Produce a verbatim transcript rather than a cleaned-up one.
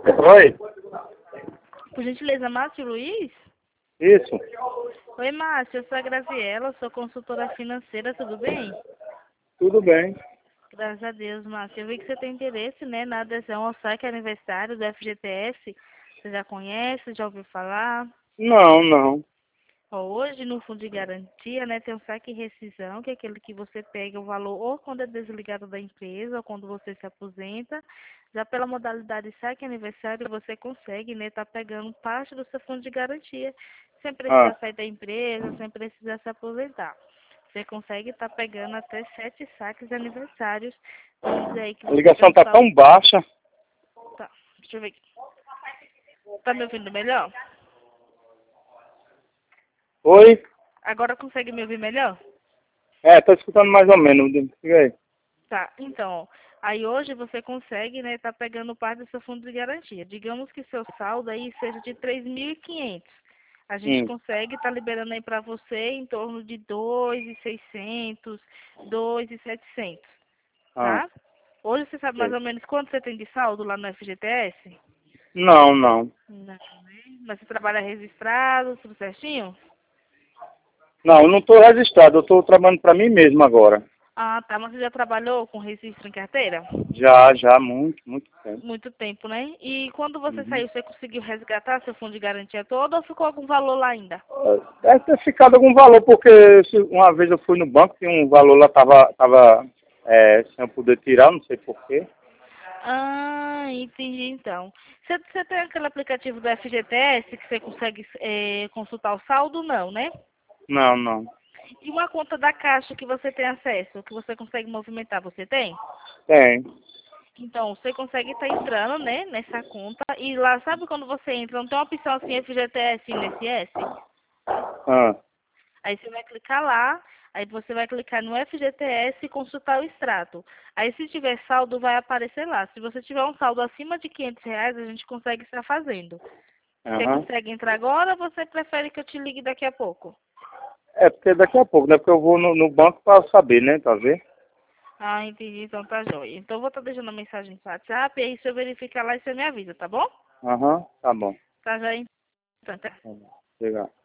Oi? Por gentileza, Márcio Luiz? Isso. Oi, Márcio, eu sou a Graziela, sou consultora financeira, tudo bem? Tudo bem. Graças a Deus, Márcio. Eu vi que você tem interesse, né, na adesão ao saque aniversário do F G T S. Você já conhece, já ouviu falar? Não, não. Ó, hoje, no fundo de garantia, né, tem o saque e rescisão, que é aquele que você pega o valor ou quando é desligado da empresa ou quando você se aposenta. Já pela modalidade saque aniversário, você consegue, né, tá pegando parte do seu fundo de garantia, sem precisar Ah, sair da empresa, sem precisar se aposentar. Você consegue estar pegando até sete saques aniversários. Vamos dizer aí que a você tem ligação um tá saldo. tão baixa. Tá, deixa eu ver aqui. Tá me ouvindo melhor? Oi? Agora consegue me ouvir melhor? É, tô escutando mais ou menos. Diga aí. Tá, então, aí hoje você consegue, né, tá pegando parte do seu fundo de garantia. Digamos que seu saldo aí seja de três mil e quinhentos. A gente Hum. consegue estar liberando aí para você em torno de dois mil e seiscentos, dois mil e setecentos, Ah, tá? Hoje você sabe mais sei. ou menos quanto você tem de saldo lá no F G T S? Não, não. Não, né? Mas você trabalha registrado, tudo certinho? Não, eu não tô registrado. Eu tô trabalhando pra mim mesmo agora. Ah, tá, mas você já trabalhou com registro em carteira? Já, já, muito, muito tempo. Muito tempo, né? E quando você Uhum. saiu, você conseguiu resgatar seu fundo de garantia todo ou ficou algum valor lá ainda? É, deve ter ficado algum valor, porque se uma vez eu fui no banco e um valor lá tava, tava é, sem eu poder tirar, não sei porquê. Ah, entendi então. Você, você tem aquele aplicativo do F G T S que você consegue eh, consultar o saldo? Não, né? Não, não. E uma conta da Caixa que você tem acesso, que você consegue movimentar, você tem? Tem. Então, você consegue estar entrando, né, nessa conta. E lá, sabe quando você entra, não tem uma opção assim, F G T S e I N S S? Ah, Aí você vai clicar lá, aí você vai clicar no F G T S e consultar o extrato. Aí se tiver saldo, vai aparecer lá. Se você tiver um saldo acima de quinhentos reais, a gente consegue estar fazendo. Você aham. consegue entrar agora ou você prefere que eu te ligue daqui a pouco? É, porque daqui a pouco, né? Porque eu vou no, no banco para saber, né? Tá vendo? Ah, entendi, então tá jóia. Então eu vou estar deixando a mensagem no WhatsApp, e aí se eu verificar lá, você me avisa, tá bom? Aham, tá bom. Tá jóia então. Tá. Tá bom. Legal.